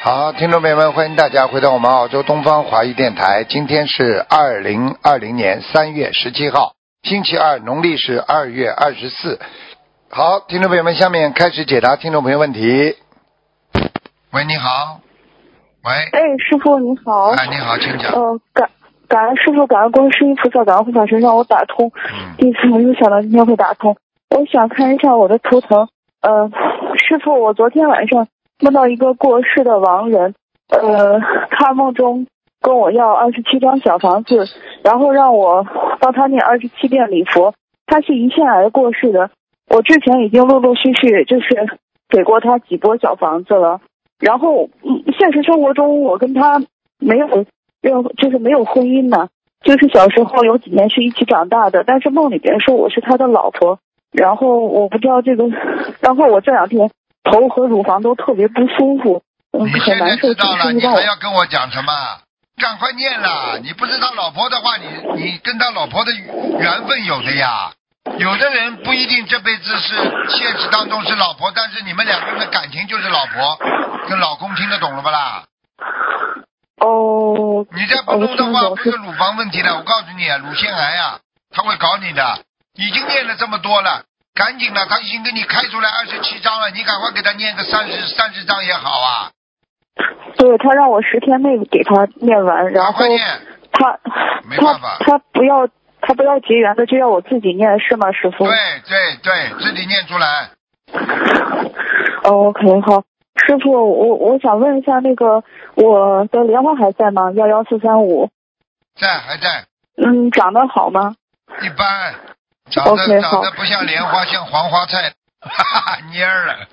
好，听众朋友们，欢迎大家回到我们澳洲东方华语电台。今天是2020年3月17号，星期二，农历是2月24。好，听众朋友们，下面开始解答听众朋友问题。喂，你好。喂。 哎，师傅你好。 哎，你好，请讲。 感恩师傅，感恩观世音菩萨，感恩护法神让我打通。第一次没有想到今天会打通。我想看一下我的图腾。师傅，我昨天晚上梦到一个过世的亡人，他梦中跟我要27张小房子，然后让我帮他念27遍礼佛。他是胰腺癌过世的，我之前已经陆陆续续就是给过他几波小房子了。然后现实生活中我跟他没有婚姻呢，就是小时候有几年是一起长大的，但是梦里边说我是他的老婆。然后我不知道这个，然后我这2天头和乳房都特别不舒服，很难受。 你现在知道了，你还要跟我讲什么？赶快念了！你不是他老婆的话，你跟他老婆的缘分有的呀。有的人不一定这辈子是现实当中是老婆，但是你们2个人的感情就是老婆跟老公，听得懂了不啦？ 哦。 你再不弄的话，不是乳房问题了，我告诉你，乳腺癌啊，他会搞你的。已经念了这么多了，赶紧了，他已经给你开出来27张了，你赶快给他念个30张也好啊。 对，他让我10天内给他念完，然后他没办法， 他不要结缘的，就要我自己念，是吗，师傅？ 对，自己念出来。 OK， 好，师傅，我想问一下，那个我的莲花还在吗？11435。 还在。 长得好吗？ 一般。长得不像莲花，像黄花菜，蔫儿了。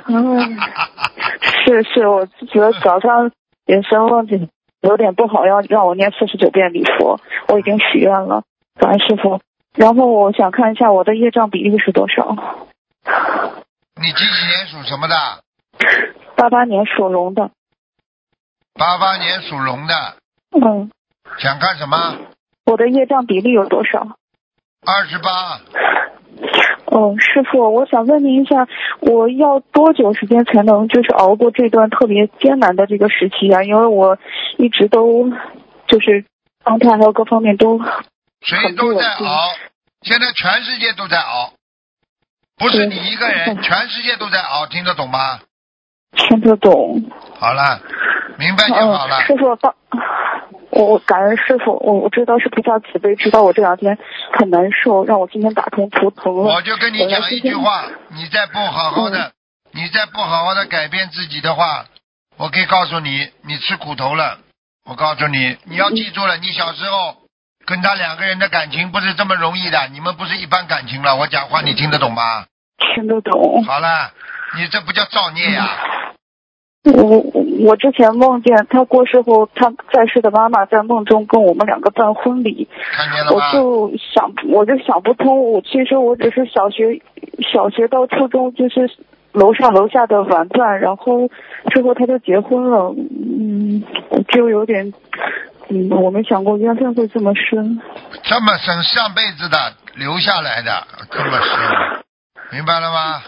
是，我觉得早上也是梦见有点不好，要让我念49遍礼佛，我已经许愿了，感恩师傅。然后我想看一下我的业障比例是多少。 你几年属什么的 ？88年属龙的。 88年属龙的。想看什么？ 我的业障比例有多少 ？28。 师傅，我想问您一下，我要多久时间才能就是熬过这段特别艰难的这个时期啊？因为我一直都就是状态还有各方面都谁都在熬，现在全世界都在熬，不是你一个人，全世界都在熬，听得懂吗？ 听得懂。 好了，明白就好了。 师傅，我感恩师傅，我知道是菩萨慈悲，知道我这2天很难受，让我今天打通图腾了。 我就跟你讲一句话，你再不好好的改变自己的话，我可以告诉你，你吃苦头了。我告诉你，你要记住了，你小时候跟他2个人的感情不是这么容易的，你们不是一般感情了。我讲话你听得懂吗？ 听得懂。 好了，你这不叫造孽呀。 我之前梦见他过世后，他在世的妈妈在梦中跟我们2个办婚礼， 看见了吗？ 我就想不通，其实我只是小学到初中就是楼上楼下的玩伴，然后之后他就结婚了，就有点我没想过缘分会这么深。 这么深，上辈子的留下来的，这么深，明白了吗？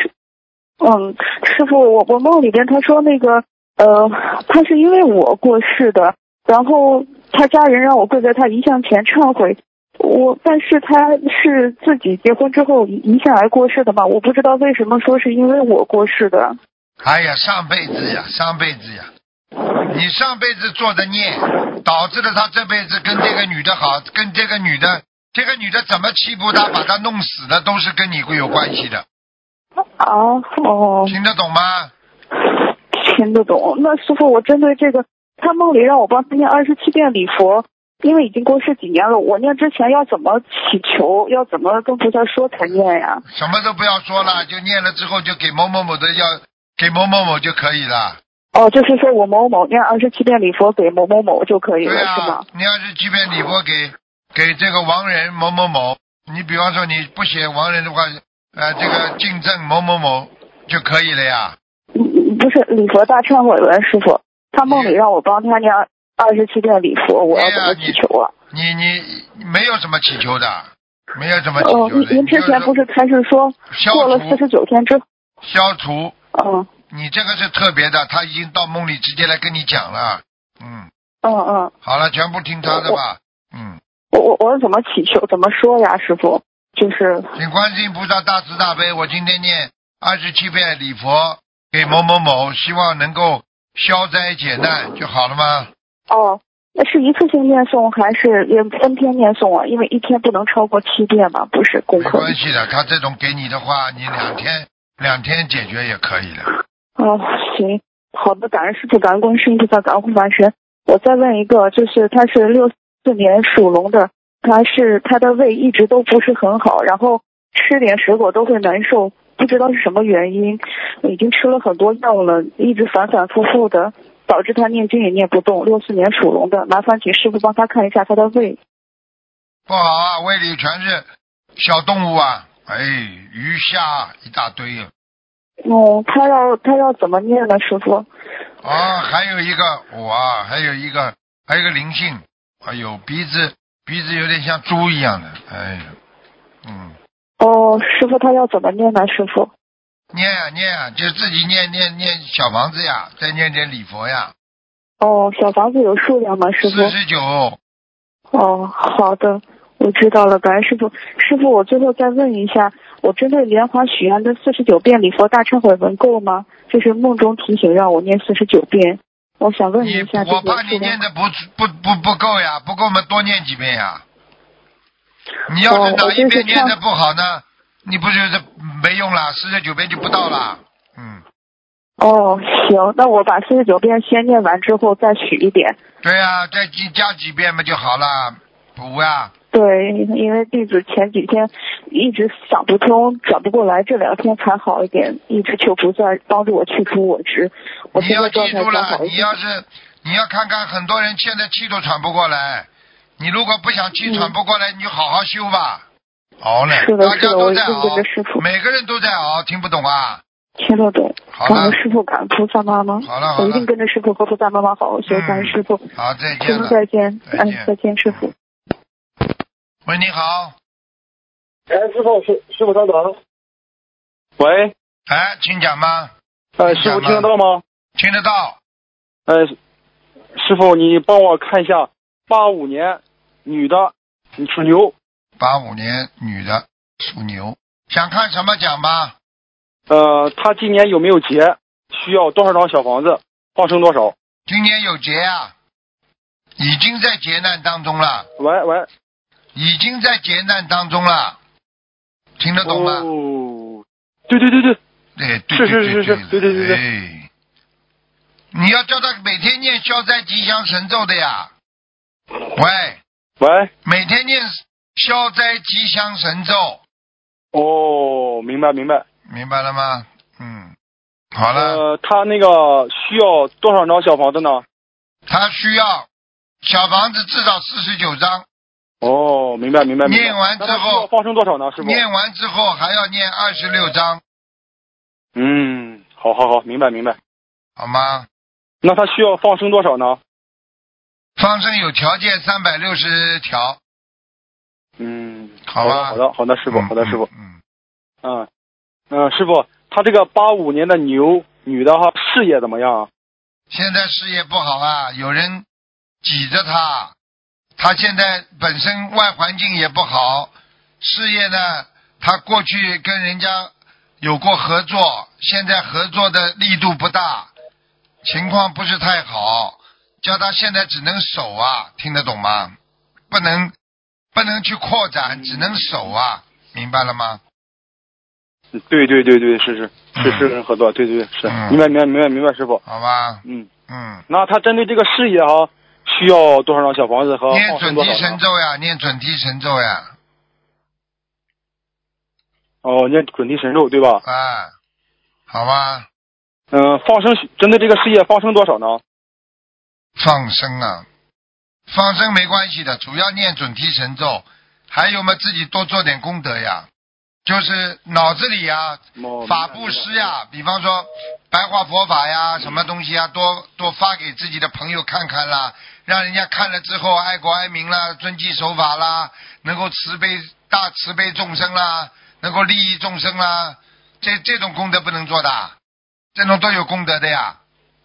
师傅，我梦里边他说那个他是因为我过世的，然后他家人让我跪在他遗像前忏悔，但是他是自己结婚之后遗腺癌过世的嘛，我不知道为什么说是因为我过世的。 哎呀，上辈子呀，你上辈子做的孽，导致了他这辈子跟这个女的好，跟这个女的怎么欺负他，把他弄死的，都是跟你会有关系的。听得懂吗？ 听得懂。那师傅，我针对这个，他梦里让我帮他念27遍礼佛，因为已经过世几年了，我念之前要怎么祈求，要怎么跟菩萨说才念呀？ 什么都不要说了，就念了之后就给某某某的，要给某某某就可以了。 就是说我某某念27遍礼佛给某某某就可以了，是吗？ 念27遍礼佛给这个亡人某某某，你比方说你不写亡人的话，这个敬赠某某某就可以了呀。 不是礼佛大忏悔文，师傅，他梦里让我帮他念27遍礼佛，我要怎么祈求啊？ 你没有什么祈求的，没有什么祈求的。 您之前不是开始说过了49天之后消除？ 你这个是特别的，他已经到梦里直接来跟你讲了。好了，全部听他的吧。 我怎么祈求，怎么说呀，师傅？就是请观世音菩萨大慈大悲，我今天念27遍礼佛给某某某，希望能够消灾解难就好了吗？ 那是一次性念诵还是也分天念诵啊？因为一天不能超过7遍嘛，不是功课。 没关系的，他这种给你的话，你两天解决也可以的。 行，好的，感恩师傅，感恩观世音菩萨，感恩护法神。我再问一个，就是他是64年属龙的，他的胃一直都不是很好，然后吃点水果都会难受，不知道是什么原因，已经吃了很多药了，一直反反复复的，导致他念经也念不动。64年属龙的，麻烦请师傅帮他看一下他的胃。 不好啊，胃里全是小动物啊，鱼虾一大堆啊。 他要怎么念呢，师傅？ 还有一个灵性，鼻子有点像猪一样的， 师傅他要怎么念呢，师傅？ 念啊，就自己念小房子呀，再念点礼佛呀。 小房子有数量吗，师傅 ？49。 好的，我知道了，感恩师傅。师傅，我最后再问一下，我针对莲花许愿的49遍礼佛大忏悔文够吗？就是梦中提醒让我念49遍，我想问一下。 我怕你念的不够呀，不够嘛多念几遍呀。你要是哪一遍念的不好呢，你不就是没用了，49遍就不到了。 行，那我把49遍先念完之后再许一点。 对呀，再加几遍嘛就好了，补呀。 对，因为弟子前几天一直想不通，转不过来，这2天才好一点，一直求菩萨帮助我去除我执。 你要记住了，你要看看很多人现在气都喘不过来，你如果不想气喘不过来，你就好好修吧。熬呢，大家都在熬，每个人都在熬，听不懂啊？ 听得懂。感恩师傅，感恩菩萨妈妈。 好了， 我一定跟着师傅和菩萨妈妈好好修。感恩师傅。 好，再见了。 再见。再见，师傅。 喂，你好。 师傅，师傅稍等。喂。 请讲吗？ 师傅听得到吗？ 听得到。 师傅，你帮我看一下，85年女的，你属牛。 85年女的属牛，想看什么讲吧？ 她今年有没有劫？需要多少张小房子？放生多少？ 今年有劫啊，已经在劫难当中了。 喂。 已经在劫难当中了，听得懂吗？ 对。是。 对。你要叫他每天念消灾吉祥神咒的呀。 喂。 每天念消灾吉祥神咒。 明白。 明白了吗？好了。 他那个需要多少张小房子呢？ 他需要小房子至少49张。 明白。 念完之后放生多少呢？师傅？ 念完之后还要念26张。 好，明白。 好吗？ 那他需要放生多少呢？ 放生有条件360条。好吧。 好的，师傅。师傅，他这个85年的牛女的事业怎么样啊？ 现在事业不好啊，有人挤着他。他现在本身外环境也不好，事业呢，他过去跟人家有过合作，现在合作的力度不大，情况不是太好，叫他现在只能守啊，听得懂吗？不能去扩展，只能守啊，明白了吗？ 对，是人合作，对，是，明白，师傅。 好吧。 那他针对这个事业需要多少张小房子和念准提神咒呀？念准提神咒对吧？ 好吧。 放生针对这个事业放生多少呢？ 放生没关系的，主要念准提神咒，还有嘛自己多做点功德呀，就是脑子里呀，法布施呀，比方说白话佛法呀，什么东西啊，多发给自己的朋友看看啦，让人家看了之后爱国爱民啦，遵纪守法啦，能够大慈悲众生啦，能够利益众生啦，这种功德不能做的。 这种都有功德的呀。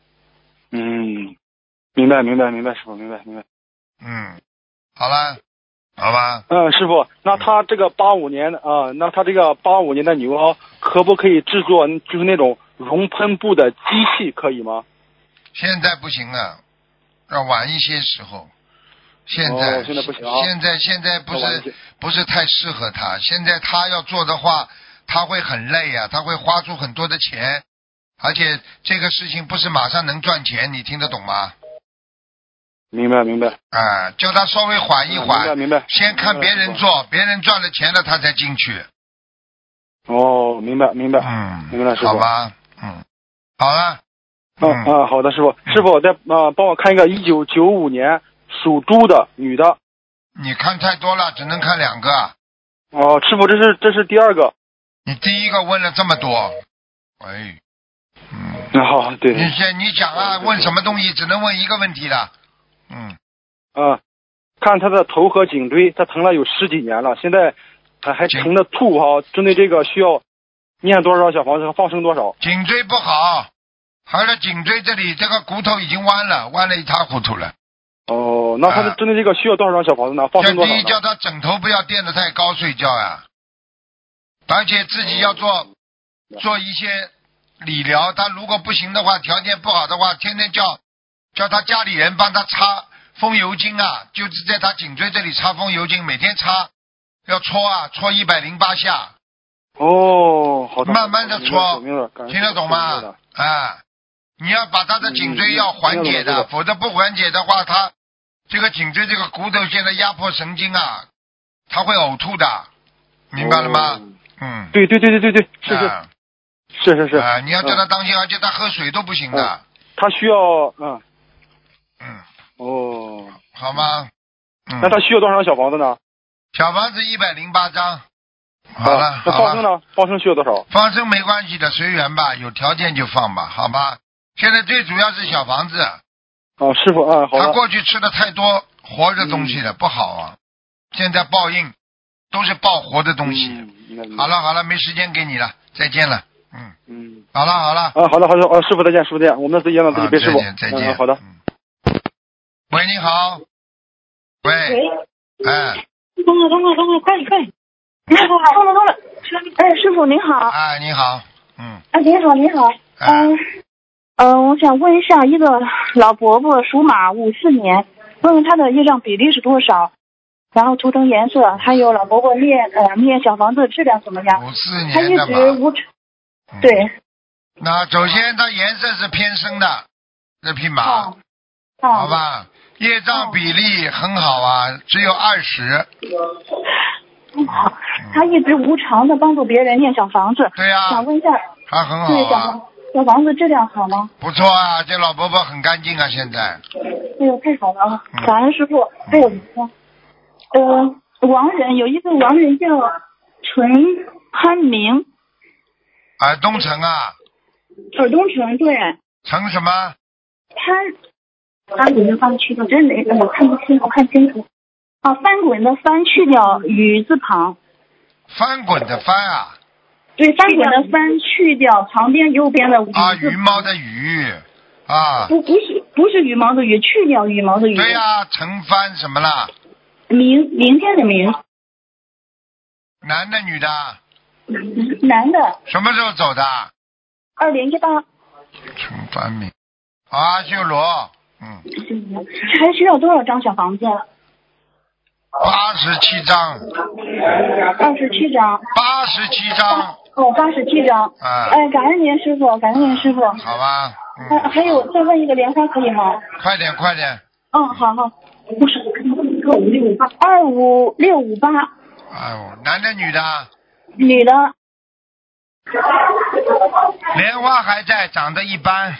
明白，师傅，明白。 好了，好吧。 师傅，那他这个85年的牛可不可以制作就是那种熔喷布的机器，可以吗？ 现在不行了，要晚一些时候。现在不行啊。 现在不是太适合他。现在他要做的话，他会很累啊，他会花出很多的钱，而且这个事情不是马上能赚钱，你听得懂吗？ 明白。 叫他稍微缓一缓， 明白。 先看别人做，别人赚了钱了他才进去。 明白。明白了，师傅。 好吧，好了。 好的，师傅。师傅再帮我看一个1995年属猪的女的。 你看太多了，只能看2个。 师傅，这是第二个。 你第一个问了这么多， 好，对。 你讲啊，问什么东西只能问一个问题的。 看他的头和颈椎，他疼了有10几年了，现在还疼的吐针对这个需要念多少小房子和放生多少？ 颈椎不好，还有颈椎这里这个骨头已经弯了一塌糊涂了。 那他针对这个需要多少张小房子呢？放生多少呢？ 第一，叫他枕头不要垫得太高睡觉呀，而且自己要做一些理疗。他如果不行的话，条件不好的话，天天叫他家里人帮他擦风油精啊，就是在他颈椎这里擦风油精，每天擦，要搓108下。 好的。 慢慢的搓，听得懂吗？你要把他的颈椎要缓解的，否则不缓解的话，他这个颈椎这个骨头现在压迫神经啊，他会呕吐的，明白了吗？ 对，是。 你要叫他当心，而且他喝水都不行的。 他需要好吗？ 那他需要多少张小房子呢？ 小房子108张。好了。 那放生呢？放生需要多少？ 放生没关系的，随缘吧，有条件就放吧，好吧。现在最主要是小房子。 师傅好的。 他过去吃的太多活的东西了，不好啊。现在报应都是报活的东西。好了，没时间给你了，再见了。好了。 好的，师傅再见，我们自己让自己别师傅。 再见。 好的。 喂，你好。喂。 等会，快！通了。师傅您好。 你好。 你好。我想问一下，一个老伯伯属马，54年，问问他的业障比例是多少，然后图腾颜色，还有老伯伯念小房子质量怎么样 ？54年他一直无对。 那首先它颜色是偏深的，这匹马。好吧，业障比例很好啊，只有20。 好，他一直无偿的帮助别人念小房子。 对呀。 想问一下， 他很好啊。 小房子质量好吗？ 不错啊，这老伯伯很干净啊，现在。 哎呦，太好了啊！感恩师傅。还有亡人有一个亡人叫陈潘明。 尔东城啊。 尔东城对。 陈什么？ 他有没有放去掉？真的，我看不清，我看清楚。翻滚的翻去掉雨字旁。 翻滚的翻啊。 对，翻滚的翻去掉旁边右边的雨字旁。 羽毛的羽。 不是羽毛的羽，去掉羽毛的羽。 对呀，陈帆什么啦？ 明天的明。 男的女的？ 男的。 什么时候走的 ？2018。 陈帆明。阿修罗。 还需要多少张小房子 ？87张。 27张。 87张。 87张。感恩您师傅。 好吧。 还有再问一个莲花可以吗？ 快点。 好。不是25658。 男的女的？ 女的。 莲花还在，长得一般。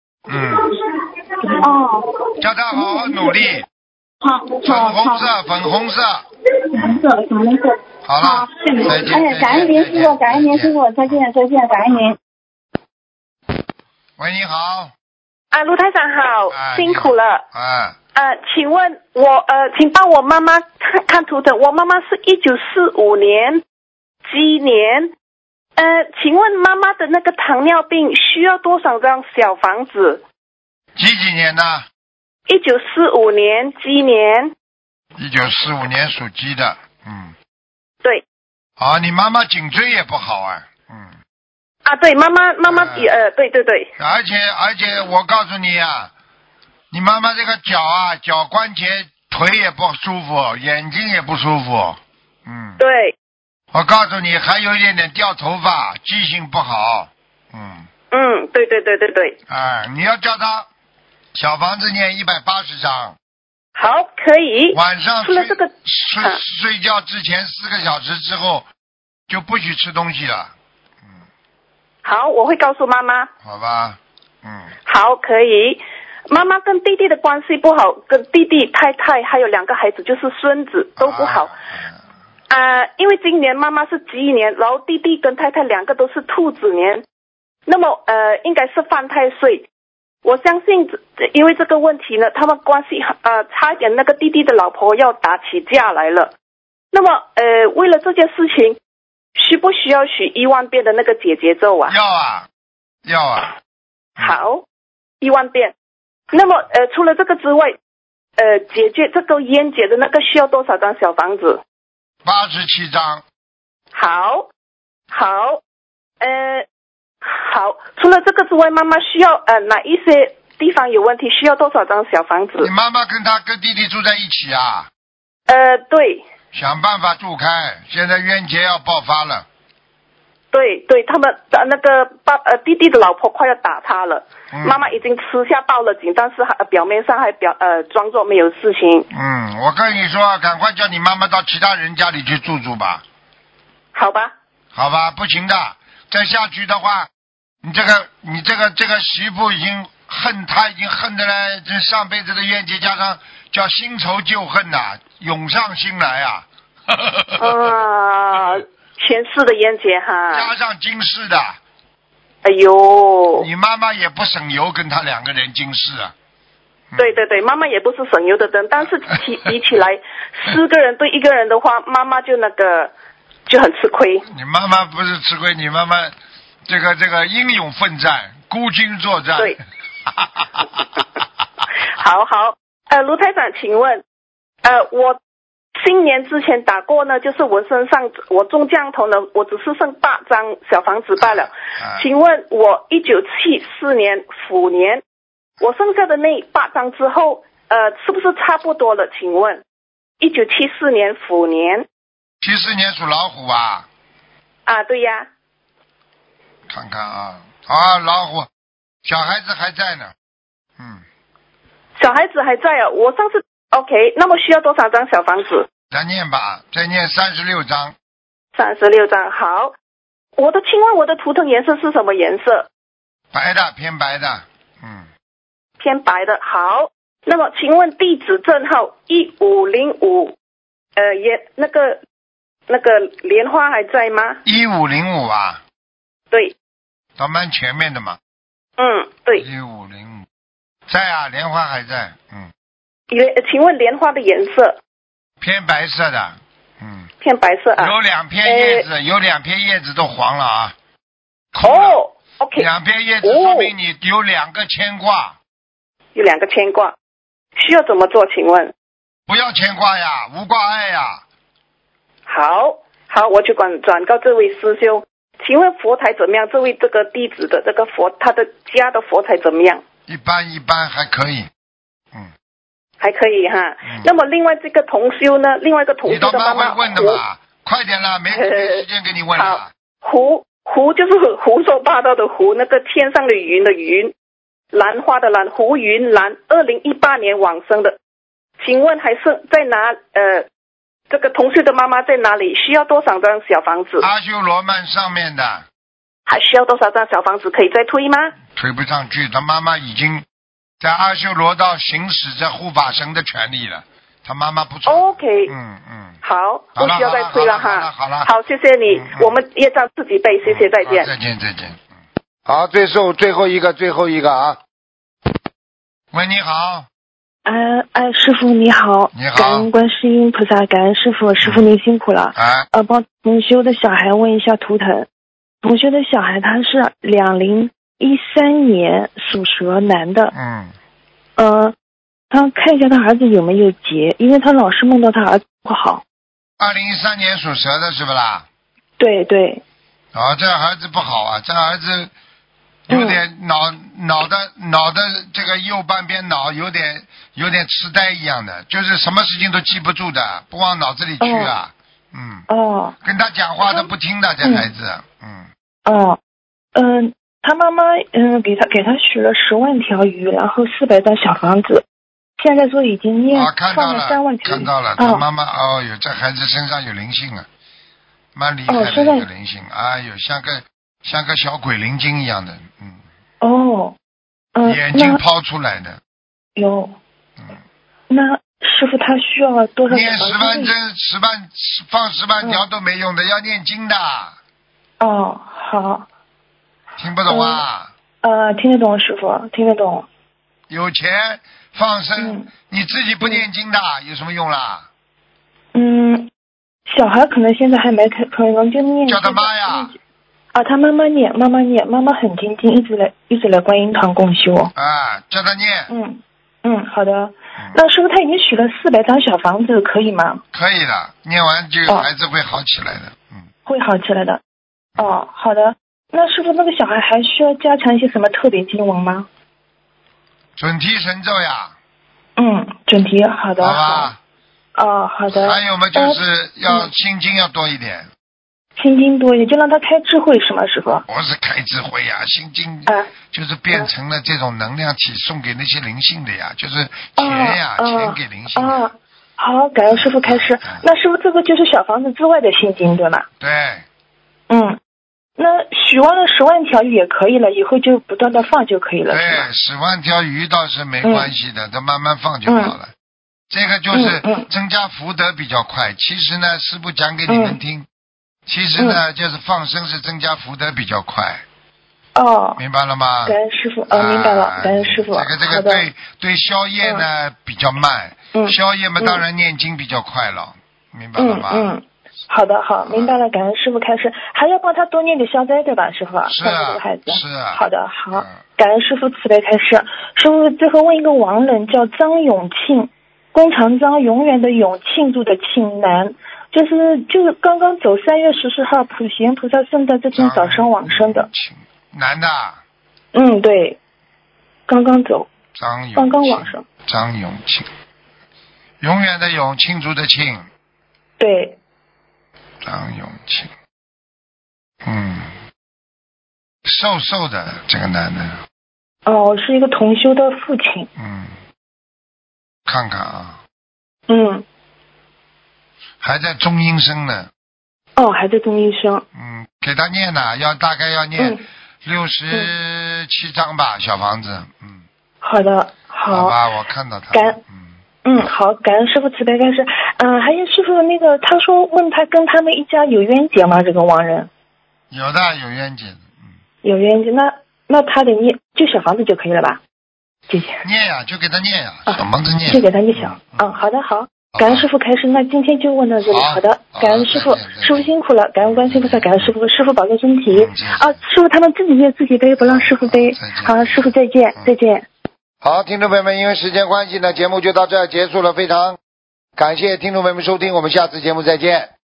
叫他好好努力。 好。 粉红色。 粉红色。 好了，再见。 感恩您师傅，再见，感恩您。 喂，你好。 卢台长好，辛苦了。请问请帮我妈妈看图腾。我妈妈是1945年鸡年， 请问妈妈的那个糖尿病需要多少张小房子几年的 ？1945年鸡年。 1945年属鸡的。 对。 你妈妈颈椎也不好啊。 对，妈妈对。 而且我告诉你啊，你妈妈这个脚关节腿也不舒服，眼睛也不舒服。 对。 我告诉你，还有一点点掉头发，记性不好。 对。 你要叫他小房子念180章。 好，可以。 晚上除了这个睡觉之前4个小时之后就不许吃东西了。 好，我会告诉妈妈。 好吧。 好，可以。妈妈跟弟弟的关系不好，跟弟弟、太太还有2个孩子，就是孙子都不好。因为今年妈妈是鸡年，然后弟弟跟太太2个都是兔子年，那么应该是犯太岁。我相信因为这个问题呢，他们关系差一点，那个弟弟的老婆要打起架来了。那么为了这件事情，需不需要许1万遍的那个解结咒啊？ 要啊。 好，1万遍。那么除了这个之外，解决这个烟结的那个需要多少张小房子 ？87张。 好，除了这个之外，妈妈需要哪一些地方有问题，需要多少张小房子？ 你妈妈跟弟弟住在一起啊？ 对。 想办法住开，现在冤结要爆发了。 对，他们那个弟弟的老婆快要打他了。妈妈已经私下报了警，但是表面上还装作没有事情。 我跟你说，赶快叫你妈妈到其他人家里去住吧。 好吧， 不行的，再下去的话，你这个媳妇已经恨的嘞，这上辈子的冤结加上叫新仇旧恨呐，涌上心来啊。 前世的冤结哈， 加上今世的。 哎呦， 你妈妈也不省油跟他2个人今世啊。 对，妈妈也不是省油的灯，但是比起来4个人对1个人的话，妈妈就很吃亏。 你妈妈不是吃亏，你妈妈这个英勇奋战，孤军作战。 对。好，卢台长，请问我新年之前打过呢，就是我身上我中降头呢，我只是剩8张小房子罢了。请问我1974年虎年，我剩下的那8张之后，是不是差不多了？请问1974年虎年 ，74年属老虎啊？ 对呀。 看看老虎，小孩子还在呢。 小孩子还在啊？我上次 OK， 那么需要多少张小房子？ 再念36张。 36张，好。请问我的图腾颜色是什么颜色？ 白的，偏白的。 偏白的，好。那么请问地址证号1505，那个莲花还在吗 ？1505啊？ 对。 倒蛮前面的嘛。 对。 1505在啊，莲花还在。 请问莲花的颜色？ 偏白色的。 偏白色啊。 有2片叶子，有2片叶子都黄了啊。 OK。 2片叶子说明你有2个牵挂。 有2个牵挂，需要怎么做？请问？ 不要牵挂呀，无挂碍呀。 好，我就转告这位师兄。请问佛台怎么样？这位这个弟子的这个他的家的佛台怎么样？ 一般，还可以。 还可以哈。那么另外这个同修呢？另外一个同修的妈妈， 你都蛮会问的嘛，快点了，没时间给你问了。 胡就是胡说八道的胡，那个天上的云的云，兰花的兰，胡云兰，2018年往生的。请问还是在哪？这个同修的妈妈在哪里？需要多少张小房子？ 阿修罗曼上面的。 还需要多少张小房子？可以再推吗？ 推不上去，他妈妈已经在阿修罗道行使着护法神的权利了，他妈妈不错。 OK。好，不需要再推了哈。 好了， 好，谢谢你，我们业障自己背，谢谢，再见。 再见。好，最后一个啊。喂，你好。 师傅你好。 你好。 感恩观世音菩萨，感恩师傅，师傅您辛苦了。帮同修的小孩问一下图腾。 同学的小孩他是2013年属蛇男的。他看一下他儿子有没有结，因为他老是梦到他儿子不好。 2013年属蛇的是不啦？ 对对。 这儿子不好啊，这儿子有点脑的这个右半边脑有点痴呆一样的，就是什么事情都记不住的，不往脑子里去啊。跟他讲话都不听的，这孩子。 他妈妈给他许了10万条鱼，然后400张小房子，现在说已经放了3万条鱼。 看到了，他妈妈这孩子身上有灵性了，蛮厉害的一个灵性，像个小鬼灵精一样的。眼睛抛出来的。有。 那师傅他需要多少？ 念10万针放10万条都没用的，要念经的。 好。 听不懂啊？ 听得懂，师傅听得懂。 有钱放生，你自己不念经的，有什么用啦？ 小孩可能现在还没可能就念。 叫他妈呀。 他妈妈念，妈妈很精进，一直来观音堂共修。 叫他念。 好的。那师傅他已经许了400张小房子，可以吗？ 可以的，念完就孩子会好起来的。 会好起来的。好的。那师傅那个小孩还需要加强一些什么特别经文吗？ 准提神咒呀。 准提，好的。 好吧。 好的。 还有嘛，就是要心经要多一点。 心经多一点，就让他开智慧是吗，师傅？ 不是开智慧呀，心经就是变成了这种能量体，送给那些灵性的呀，就是钱呀，钱给灵性的。 好，感恩师傅开示。那师傅这个就是小房子之外的心经对吗？ 对。 那许完了10万条鱼也可以了，以后就不断的放就可以了。 对，10万条鱼倒是没关系的，它慢慢放就好了。这个就是增加福德比较快。其实呢，师父讲给你们听，其实呢就是放生是增加福德比较快。明白了吗？ 感恩师傅。明白了，感恩师傅。 这个对消业呢比较慢，消业嘛当然念经比较快了，明白了吗？ 好的，好，明白了，感恩师傅开示，还要帮他多念点消灾对吧，师傅？ 是这个孩子。 是。 好的，好，感恩师傅慈悲开示。师傅最后问一个亡人叫张永庆，弓长张，永远的永，庆祝的庆，男，就是刚刚走3月14号普贤菩萨圣诞这天早上往生的。 男的。 对，刚刚走。刚刚往生。 张永庆，永远的永，庆祝的庆。 对。 张永庆。瘦的这个男的。 是一个同修的父亲。 看看啊。还在中阴身呢。 还在中阴身。 给他念呢，大概要念67章吧，小房子。 好的， 好吧，我看到他。 好，感恩师傅慈悲开示。还有师傅那个，他说问他跟他们一家有冤结吗？这个亡人。 有的，有冤结。 有冤结，那他得念就小房子就可以了吧？姐姐。 念呀，就给他念呀，小房子念。 就给他念小。好的，好。感恩师傅开示，那今天就问到这里。好的，感恩师傅，师傅辛苦了，感恩观世音菩萨，感恩师傅，师傅保重身体。师傅他们自己念自己背，不让师傅背。好，师傅再见，再见。 好，听众朋友们，因为时间关系呢，节目就到这儿结束了。非常感谢听众朋友们收听，我们下次节目再见。